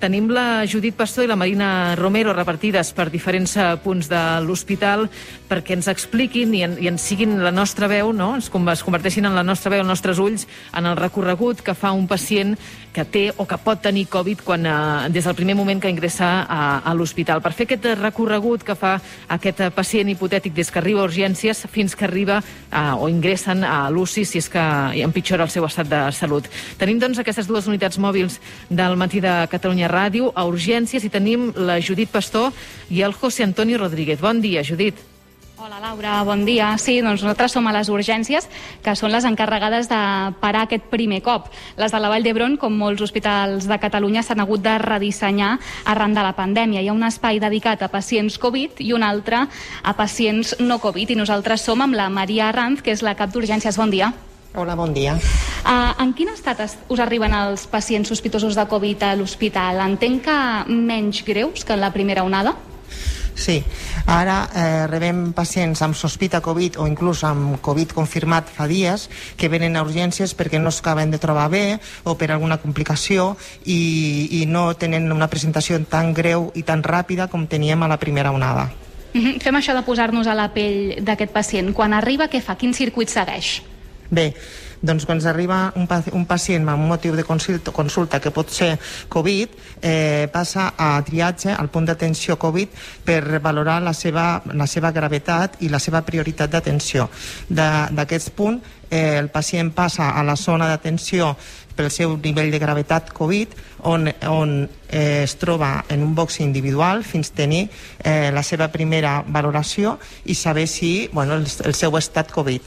Tenim la Judit Pastor i la Marina Romero repartides per diferents punts de l'hospital perquè ens expliquin i ens siguin la nostra veu, no? Es converteixin en la nostra veu, els nostres ulls, en el recorregut que fa un pacient que té o que pot tenir Covid des del primer moment que ingressa a l'hospital. Per fer aquest recorregut que fa aquest pacient hipotètic des que arriba a urgències fins que arriba o ingressen a l'UCI si és que empitjora el seu estat de salut. Tenim, doncs, aquestes dues unitats mòbils del Matí de Catalunya Ràdio a urgències i tenim la Judit Pastor i el José Antonio Rodríguez. Bon dia, Judit. Hola, Laura, bon dia. Sí, doncs nosaltres som a les urgències, que són les encarregades de parar aquest primer cop. Les de la Vall d'Hebron, com molts hospitals de Catalunya, s'han hagut de redissenyar arran de la pandèmia. Hi ha un espai dedicat a pacients Covid i un altre a pacients no Covid. I nosaltres som amb la Maria Arranz, que és la cap d'urgències. Bon dia. Hola, bon dia. En quin estat us arriben els pacients sospitosos de Covid a l'hospital? Entenc que menys greus que en la primera onada? Sí, ara rebem pacients amb sospita Covid o inclús amb Covid confirmat fa dies que venen a urgències perquè no es acaben de trobar bé o per alguna complicació i no tenen una presentació tan greu i tan ràpida com teníem a la primera onada. Fem això de posar-nos a la pell d'aquest pacient. Quan arriba, què fa? Quin circuit segueix? Bé, doncs quan arriba un pacient amb un motiu de consulta que pot ser Covid, passa a triatge al punt d'atenció Covid per valorar la seva gravetat i la seva prioritat d'atenció. D'aquest punt, el pacient passa a la zona d'atenció pel seu nivell de gravetat Covid, on es troba en un box individual fins tenir la seva primera valoració i saber si el seu estat Covid.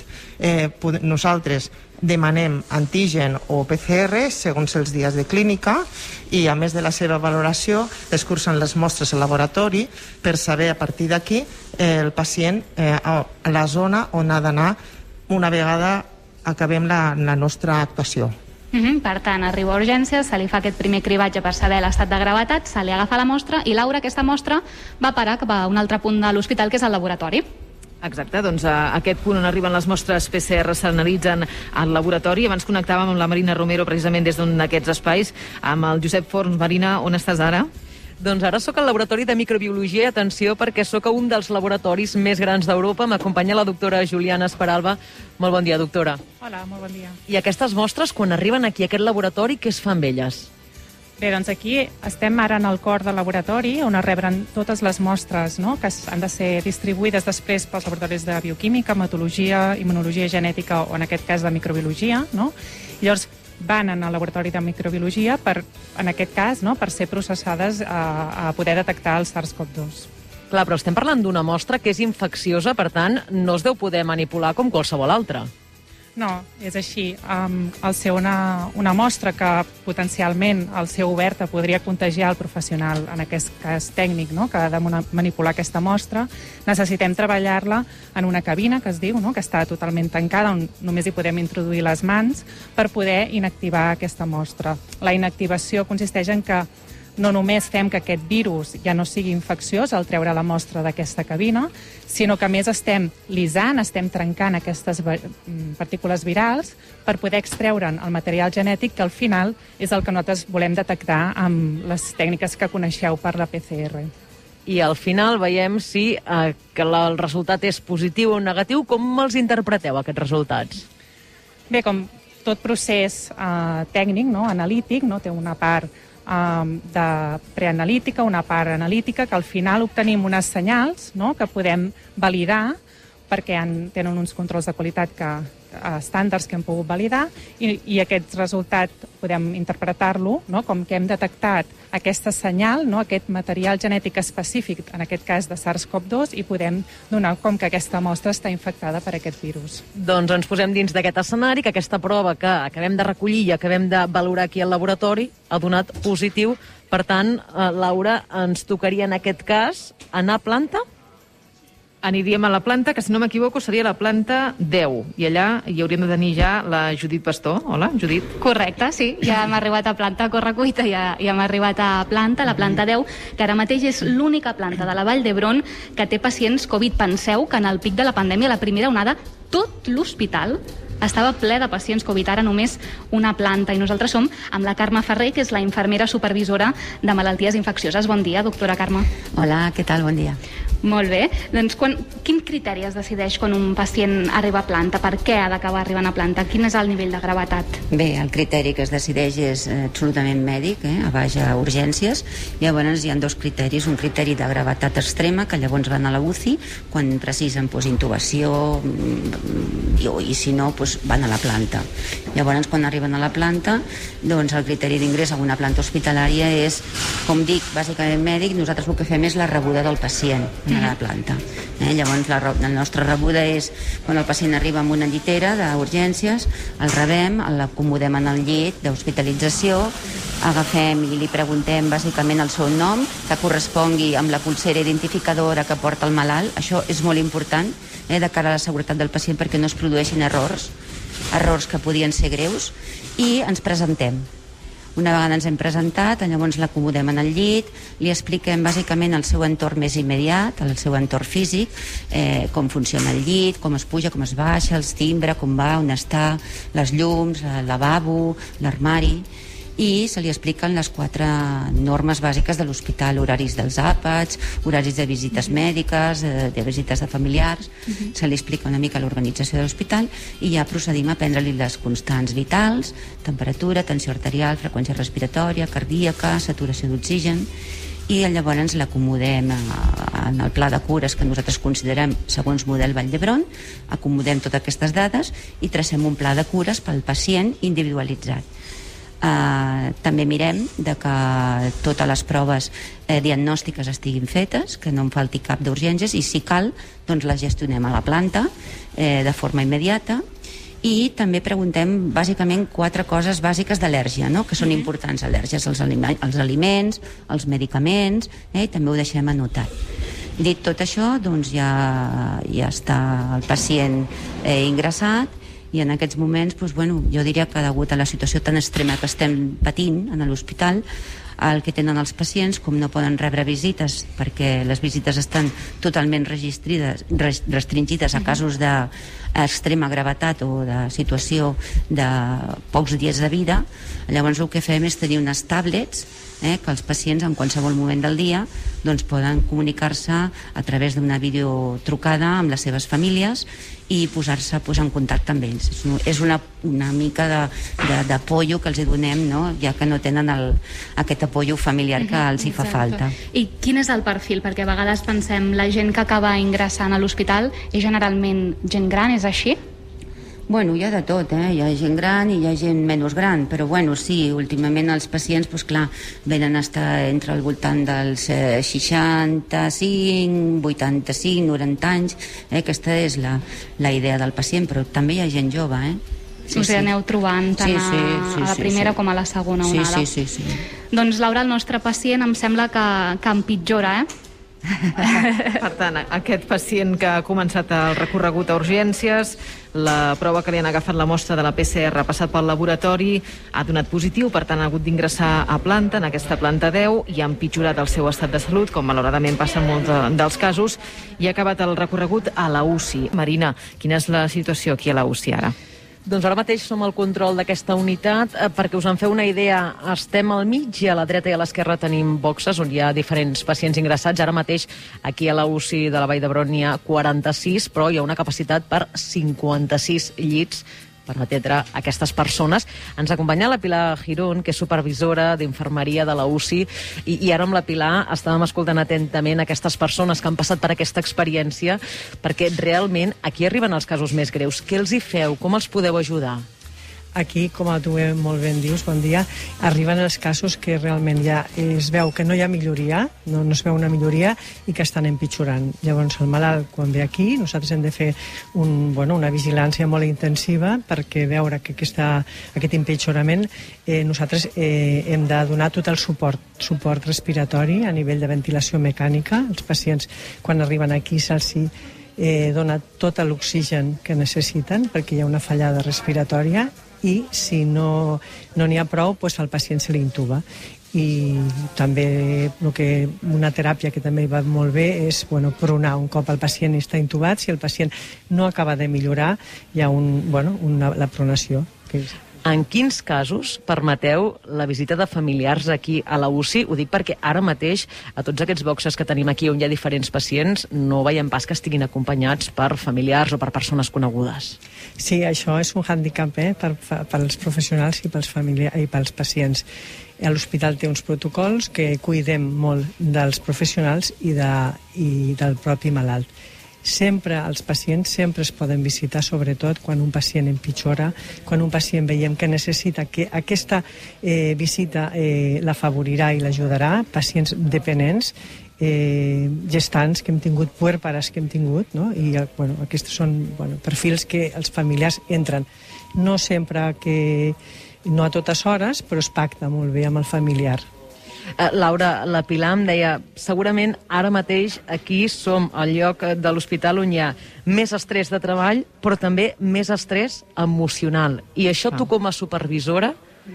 Nosaltres demanem antigen o PCR segons els dies de clínica i a més de la seva valoració es cursen les mostres al laboratori per saber a partir d'aquí el pacient a la zona on ha d'anar una vegada acabem la nostra actuació. Per tant, arriba a urgències, se li fa aquest primer cribatge per saber l'estat de gravetat, se li agafa la mostra i, Laura, aquesta mostra va parar cap a un altre punt de l'hospital, que és el laboratori. Exacte, doncs a aquest punt on arriben les mostres PCR s'analitzen al laboratori. Abans connectàvem amb la Marina Romero precisament des d'un d'aquests espais, amb el Josep Forns. Marina, on estàs ara? Doncs ara sóc al laboratori de microbiologia i atenció perquè sóc a un dels laboratoris més grans d'Europa. M'acompanya la doctora Juliana Esperalba. Molt bon dia, doctora. Hola, molt bon dia. I aquestes mostres, quan arriben aquí a aquest laboratori, què es fa amb elles? Bé, doncs aquí estem ara en el cor del laboratori, on es reben totes les mostres, no?, que han de ser distribuïdes després pels laboratoris de bioquímica, hematologia, immunologia genètica o en aquest cas de microbiologia, no? I llavors van al laboratori de microbiologia per, en aquest cas, no?, per ser processades a poder detectar el SARS-CoV-2. Clar, però estem parlant d'una mostra que és infecciosa, per tant, no es deu poder manipular com qualsevol altra. No, és així. Al ser una mostra que potencialment al ser oberta podria contagiar el professional, en aquest cas tècnic, no?, que ha de manipular aquesta mostra, necessitem treballar-la en una cabina, que es diu, no?, que està totalment tancada, on només hi podem introduir les mans per poder inactivar aquesta mostra. La inactivació consisteix en que no només fem que aquest virus ja no sigui infecciós al treure la mostra d'aquesta cabina, sinó que a més estem lisant, estem trencant aquestes partícules virals per poder extreure'n el material genètic que al final és el que nosaltres volem detectar amb les tècniques que coneixeu per la PCR. I al final veiem si que el resultat és positiu o negatiu. Com els interpreteu, aquests resultats? Bé, com tot procés tècnic, no?, analític, no?, té una part de preanalítica, una part analítica, que al final obtenim unes senyals, no?, que podem validar perquè tenen uns controls de qualitat estàndards que hem pogut validar i aquest resultat podem interpretar-lo, no?, com que hem detectat aquesta senyal, no?, aquest material genètic específic, en aquest cas de SARS-CoV-2, i podem donar com que aquesta mostra està infectada per aquest virus. Doncs ens posem dins d'aquest escenari, que aquesta prova que acabem de recollir i acabem de valorar aquí al laboratori ha donat positiu. Per tant, Laura, ens tocaria en aquest cas anar a planta? Aniríem a la planta, que si no m'equivoco seria la planta 10, i allà hi hauríem de tenir ja la Judit Pastor. Hola, Judit. Correcte, sí, ja hem arribat a planta correcuita, ja hem arribat a planta, la planta 10, que ara mateix és l'única planta de la Vall d'Hebron que té pacients Covid. Penseu que en el pic de la pandèmia, la primera onada, tot l'hospital estava ple de pacients Covid, ara només una planta. I nosaltres som amb la Carme Ferrer, que és la infermera supervisora de malalties infeccioses. Bon dia, doctora Carme. Hola, què tal? Bon dia. Molt bé. Doncs quin criteri es decideix quan un pacient arriba a planta? Per què ha d'acabar arribant a planta? Quin és el nivell de gravetat? Bé, el criteri que es decideix és absolutament mèdic, a baix a urgències. Llavors hi ha dos criteris. Un criteri de gravetat extrema, que llavors van a la UCI, quan precisen intubació, i si no, van a la planta. Llavors, quan arriben a la planta, doncs el criteri d'ingrés a una planta hospitalària és, com dic, bàsicament mèdic. Nosaltres el que fem és la rebuda del pacient a la planta. Llavors, la nostra rebuda és quan el pacient arriba amb una llitera d'urgències, el rebem, l'acomodem en el llit d'hospitalització, agafem i li preguntem bàsicament el seu nom, que correspongui amb la pulsera identificadora que porta el malalt. Això és molt important de cara a la seguretat del pacient, perquè no es produeixin errors que podien ser greus, i ens presentem. Una vegada ens hem presentat, llavors l'acomodem en el llit, li expliquem bàsicament el seu entorn més immediat, el seu entorn físic, com funciona el llit, com es puja, com es baixa, els timbre, com va, on està, les llums, el lavabo, l'armari, i se li expliquen les 4 normes bàsiques de l'hospital: horaris dels àpats, horaris de visites mèdiques, de visites de familiars. Se li explica una mica l'organització de l'hospital i ja procedim a prendre-li les constants vitals: temperatura, tensió arterial, freqüència respiratòria, cardíaca, saturació d'oxigen, i llavors l'acomodem en el pla de cures que nosaltres considerem segons model Vall d'Hebron. Acomodem totes aquestes dades i tracem un pla de cures pel pacient individualitzat. També mirem que totes les proves diagnòstiques estiguin fetes, que no en falti cap d'urgències, i si cal, doncs les gestionem a la planta de forma immediata. I també preguntem bàsicament 4 coses bàsiques d'al·lèrgia, que són importants: al·lèrgies als aliments, als medicaments, i també ho deixem anotat. Dit tot això, doncs ja està el pacient ingressat. I en aquests moments, jo diria que degut a la situació tan extrema que estem patint a l'hospital, el que tenen els pacients, com no poden rebre visites perquè les visites estan totalment restringides a casos d'extrema gravetat o de situació de pocs dies de vida, llavors el que fem és tenir unes tablets que els pacients en qualsevol moment del dia poden comunicar-se a través d'una videotrucada amb les seves famílies i posar-se en contacte amb ells. És una mica d'apollo que els donem, ja que no tenen aquest apollo familiar que els hi fa falta. I quin és el perfil? Perquè a vegades pensem, la gent que acaba ingressant a l'hospital és generalment gent gran, és així? Bueno, hi ha de tot, hi ha gent gran i hi ha gent menys gran, però sí, últimament els pacients, clar, venen a estar entre el voltant dels 65, 85, 90 anys, aquesta és la idea del pacient, però també hi ha gent jove, Us aneu trobant tant a la primera com a la segona onada. Sí. Doncs, Laura, el nostre pacient em sembla que empitjora, Per tant, aquest pacient que ha començat el recorregut a urgències, la prova que li han agafat la mostra de la PCR ha passat pel laboratori, ha donat positiu, per tant ha hagut d'ingressar a planta, en aquesta planta 10, i ha empitjorat el seu estat de salut, com malauradament passa en molts dels casos, i ha acabat el recorregut a la UCI. Marina, quina és la situació aquí a la UCI ara? Doncs ara mateix som al control d'aquesta unitat. Perquè us en feu una idea, estem al mig i a la dreta i a l'esquerra tenim boxes on hi ha diferents pacients ingressats. Ara mateix aquí a la UCI de la Vall d'Hebron n'hi ha 46, però hi ha una capacitat per 56 llits per atendre aquestes persones. Ens acompanya la Pilar Girón, que és supervisora d'infermeria de la UCI, i ara amb la Pilar estàvem escoltant atentament aquestes persones que han passat per aquesta experiència, perquè realment aquí arriben els casos més greus. Què els hi feu? Com els podeu ajudar? Aquí, com tu molt ben dius, bon dia, arriben els casos que realment ja es veu que no hi ha milloria, no es veu una milloria i que estan empitjorant. Llavors el malalt, quan ve aquí, nosaltres hem de fer una vigilància molt intensiva perquè veure que aquest empitjorament nosaltres hem de donar tot el suport respiratori a nivell de ventilació mecànica. Els pacients, quan arriben aquí, se'ls dona tot l'oxigen que necessiten perquè hi ha una fallada respiratòria, i si no n'hi ha prou, el pacient se li intuba. i també una teràpia que també va molt bé és pronar un cop el pacient està intubat. Si el pacient no acaba de millorar, hi ha la pronació. En quins casos permeteu la visita de familiars aquí a la UCI? Ho dic perquè ara mateix a tots aquests boxes que tenim aquí on hi ha diferents pacients no veiem pas que estiguin acompanyats per familiars o per persones conegudes. Sí, això és un hàndicap pels professionals i pels pacients. L'hospital té uns protocols que cuidem molt dels professionals i del propi malalt. Els pacients sempre es poden visitar, sobretot quan un pacient empitjora, quan un pacient veiem que necessita que aquesta visita l'afavorirà i l'ajudarà, pacients dependents, gestants que hem tingut, puèrperes que hem tingut, no? I aquests són perfils que els familiars entren. No sempre no a totes hores, però es pacta molt bé amb el familiar. Laura, la Pilar em deia, segurament ara mateix aquí som al lloc de l'hospital on hi ha més estrès de treball, però també més estrès emocional. I això tu com a supervisora,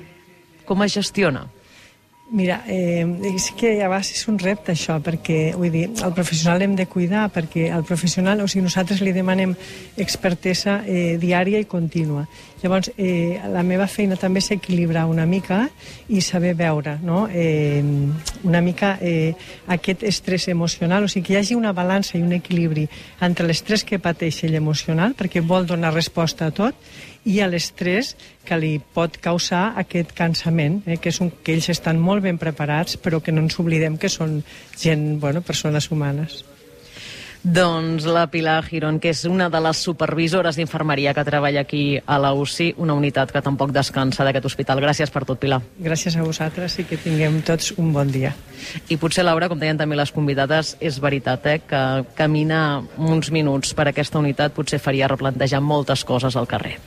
com es gestiona? Mira, és que a vegades és un repte això, perquè, vull dir, el professional l'hem de cuidar, perquè el professional, nosaltres li demanem expertesa diària i contínua. Llavors, la meva feina també és equilibrar una mica i saber veure, no? Una mica aquest estrès emocional, o sigui, que hi hagi una balança i un equilibri entre l'estrès que pateix ell emocional, perquè vol donar resposta a tot, i a l'estrès que li pot causar aquest cansament, que ells estan molt ben preparats, però que no ens oblidem que són persones humanes. Doncs la Pilar Girón, que és una de les supervisores d'infermeria que treballa aquí a la UCI, una unitat que tampoc descansa d'aquest hospital. Gràcies per tot, Pilar. Gràcies a vosaltres i que tinguem tots un bon dia. I potser, Laura, com deien també les convidades, és veritat que caminar uns minuts per aquesta unitat potser faria replantejar moltes coses al carrer.